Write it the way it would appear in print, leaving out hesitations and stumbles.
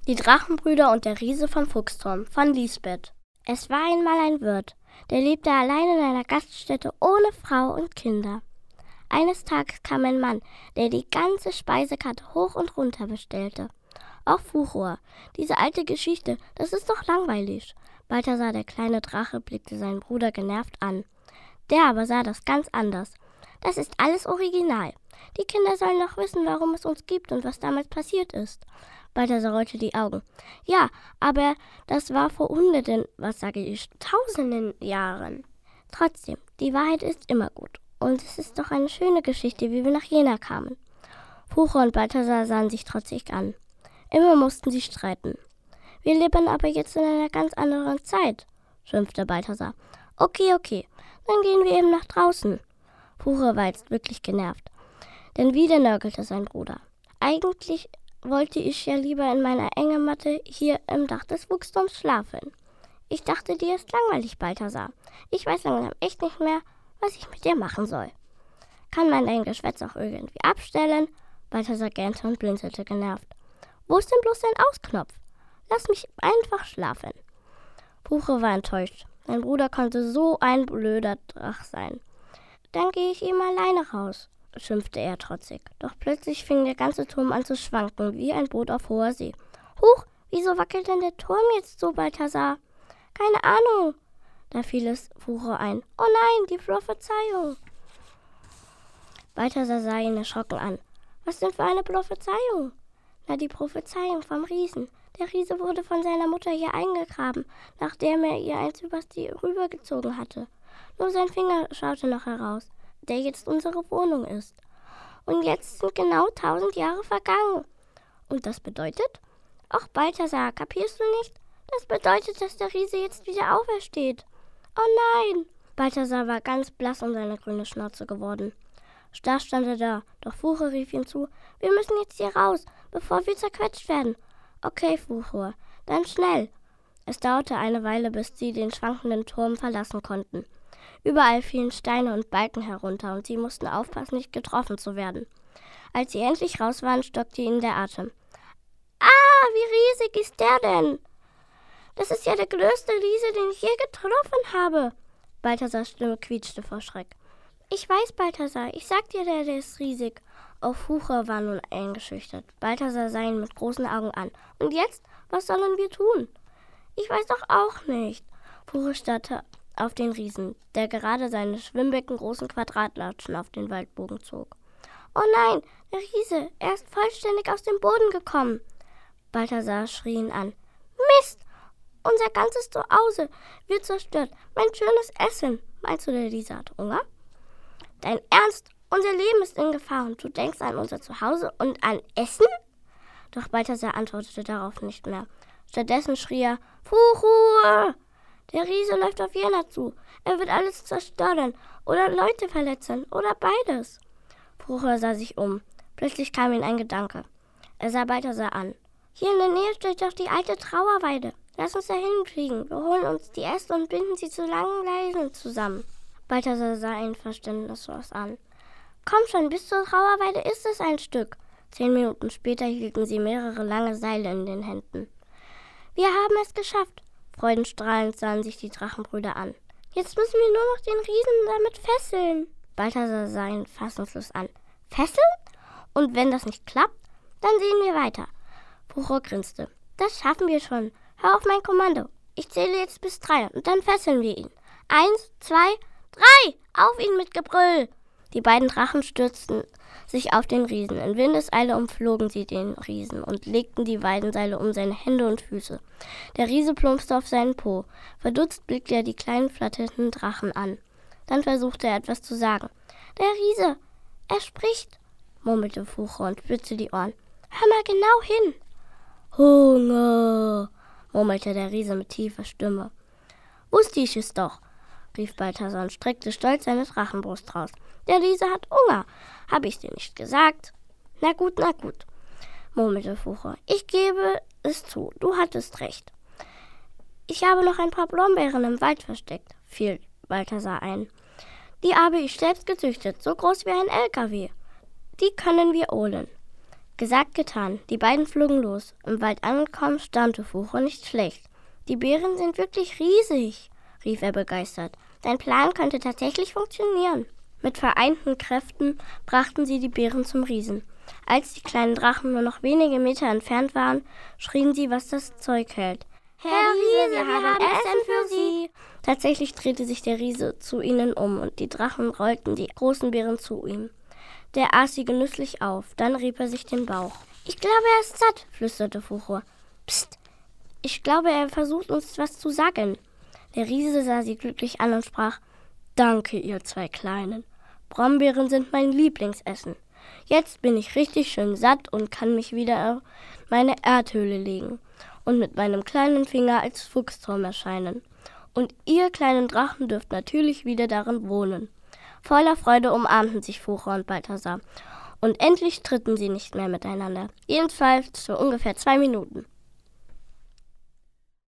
Die Drachenbrüder und der Riese vom Fuchsturm von Lisbeth. Es war einmal ein Wirt, der lebte allein in einer Gaststätte ohne Frau und Kinder. Eines Tages kam ein Mann, der die ganze Speisekarte hoch und runter bestellte. Auch Furor, diese alte Geschichte, das ist doch langweilig. Balthasar, der kleine Drache, blickte seinen Bruder genervt an. Der aber sah das ganz anders. Das ist alles original. Die Kinder sollen doch wissen, warum es uns gibt und was damals passiert ist. Balthasar rollte die Augen. Ja, aber das war vor hunderten, was sage ich, tausenden Jahren. Trotzdem, die Wahrheit ist immer gut. Und es ist doch eine schöne Geschichte, wie wir nach Jena kamen. Furor und Balthasar sahen sich trotzig an. Immer mussten sie streiten. Wir leben aber jetzt in einer ganz anderen Zeit, schimpfte Balthasar. Okay, dann gehen wir eben nach draußen. Furor war jetzt wirklich genervt. Denn wieder nörgelte sein Bruder. Eigentlich wollte ich ja lieber in meiner Hängematte hier im Dach des Fuchsturms schlafen. Ich dachte, dir ist langweilig, Balthasar. Ich weiß langsam echt nicht mehr, was ich mit dir machen soll. Kann man dein Geschwätz auch irgendwie abstellen? Balthasar gähnte und blinzelte genervt. Wo ist denn bloß dein Ausknopf? Lass mich einfach schlafen. Furor war enttäuscht. Sein Bruder konnte so ein blöder Drach sein. Dann gehe ich eben alleine raus, schimpfte er trotzig. Doch plötzlich fing der ganze Turm an zu schwanken, wie ein Boot auf hoher See. Huch, wieso wackelt denn der Turm jetzt so, Balthasar? Keine Ahnung. Da fiel es Furor ein. Oh nein, die Prophezeiung. Balthasar sah ihn erschrocken an. Was denn für eine Prophezeiung? Na, die Prophezeiung vom Riesen. Der Riese wurde von seiner Mutter hier eingegraben, nachdem er ihr eins übers die rübergezogen hatte. Nur sein Finger schaute noch heraus, der jetzt unsere Wohnung ist. Und jetzt sind genau 1000 Jahre vergangen. Und das bedeutet? Ach, Balthasar, kapierst du nicht? Das bedeutet, dass der Riese jetzt wieder aufersteht. Oh nein! Balthasar war ganz blass um seine grüne Schnauze geworden. Starr stand er da, doch Furor rief ihm zu, wir müssen jetzt hier raus, bevor wir zerquetscht werden. Okay, Furor, dann schnell. Es dauerte eine Weile, bis sie den schwankenden Turm verlassen konnten. Überall fielen Steine und Balken herunter und sie mussten aufpassen, nicht getroffen zu werden. Als sie endlich raus waren, stockte ihnen der Atem. Ah, wie riesig ist der denn? Das ist ja der größte Riese, den ich je getroffen habe. Balthasars Stimme quietschte vor Schreck. Ich weiß, Balthasar, ich sag dir, der ist riesig. Auch Furor war nun eingeschüchtert. Balthasar sah ihn mit großen Augen an. Und jetzt? Was sollen wir tun? Ich weiß doch auch nicht. Furor starrte auf den Riesen, der gerade seine schwimmbeckengroßen Quadratlatschen auf den Waldbogen zog. Oh nein, der Riese, er ist vollständig aus dem Boden gekommen. Balthasar schrie ihn an. Mist! Unser ganzes Zuhause wird zerstört. Mein schönes Essen. Meinst du, der Riese hat Hunger? Dein Ernst? Unser Leben ist in Gefahr und du denkst an unser Zuhause und an Essen? Doch Balthasar antwortete darauf nicht mehr. Stattdessen schrie er, Furor! Der Riese läuft auf Jena zu. Er wird alles zerstören oder Leute verletzen oder beides. Furor sah sich um. Plötzlich kam ihm ein Gedanke. Er sah Balthasar an. Hier in der Nähe steht doch die alte Trauerweide. Lass uns da hinkriegen. Wir holen uns die Äste und binden sie zu langen Leinen zusammen. Balthasar sah ihn verständnislos an. Komm schon, bis zur Trauerweide ist es ein Stück. 10 Minuten später hielten sie mehrere lange Seile in den Händen. Wir haben es geschafft. Freudenstrahlend sahen sich die Drachenbrüder an. Jetzt müssen wir nur noch den Riesen damit fesseln. Balthasar sah ihn fassungslos an. Fesseln? Und wenn das nicht klappt, dann sehen wir weiter. Furor grinste. Das schaffen wir schon. Hör auf mein Kommando. Ich zähle jetzt bis 3 und dann fesseln wir ihn. 1, 2, 3! Auf ihn mit Gebrüll! Die beiden Drachen stürzten sich auf den Riesen. In Windeseile umflogen sie den Riesen und legten die Weidenseile um seine Hände und Füße. Der Riese plumpste auf seinen Po. Verdutzt blickte er die kleinen flatternden Drachen an. Dann versuchte er etwas zu sagen. Der Riese, er spricht, murmelte Furor und spitzte die Ohren. Hör mal genau hin. Hunger, murmelte der Riese mit tiefer Stimme. Wusste ich es doch, rief Balthasar und streckte stolz seine Drachenbrust raus. Der Riese hat Hunger. Hab ich's dir nicht gesagt? Na gut, murmelte Furor. Ich gebe es zu, du hattest recht. Ich habe noch ein paar Blombeeren im Wald versteckt, fiel Balthasar ein. Die habe ich selbst gezüchtet, so groß wie ein LKW. Die können wir holen. Gesagt, getan. Die beiden flogen los. Im Wald angekommen, staunte Fuchur nicht schlecht. Die Beeren sind wirklich riesig, rief er begeistert. Dein Plan könnte tatsächlich funktionieren. Mit vereinten Kräften brachten sie die Beeren zum Riesen. Als die kleinen Drachen nur noch wenige Meter entfernt waren, schrien sie, was das Zeug hält. Herr Riese, wir haben Essen für Sie! Tatsächlich drehte sich der Riese zu ihnen um und die Drachen rollten die großen Beeren zu ihm. Der aß sie genüsslich auf, dann rieb er sich den Bauch. Ich glaube, er ist satt, flüsterte Fuchur. Psst, ich glaube, er versucht uns was zu sagen. Der Riese sah sie glücklich an und sprach, Danke, ihr zwei Kleinen. Brombeeren sind mein Lieblingsessen. Jetzt bin ich richtig schön satt und kann mich wieder auf meine Erdhöhle legen und mit meinem kleinen Finger als Fuchsturm erscheinen. Und ihr kleinen Drachen dürft natürlich wieder darin wohnen. Voller Freude umarmten sich Fuchur und Balthasar. Und endlich stritten sie nicht mehr miteinander. Jedenfalls für ungefähr 2 Minuten.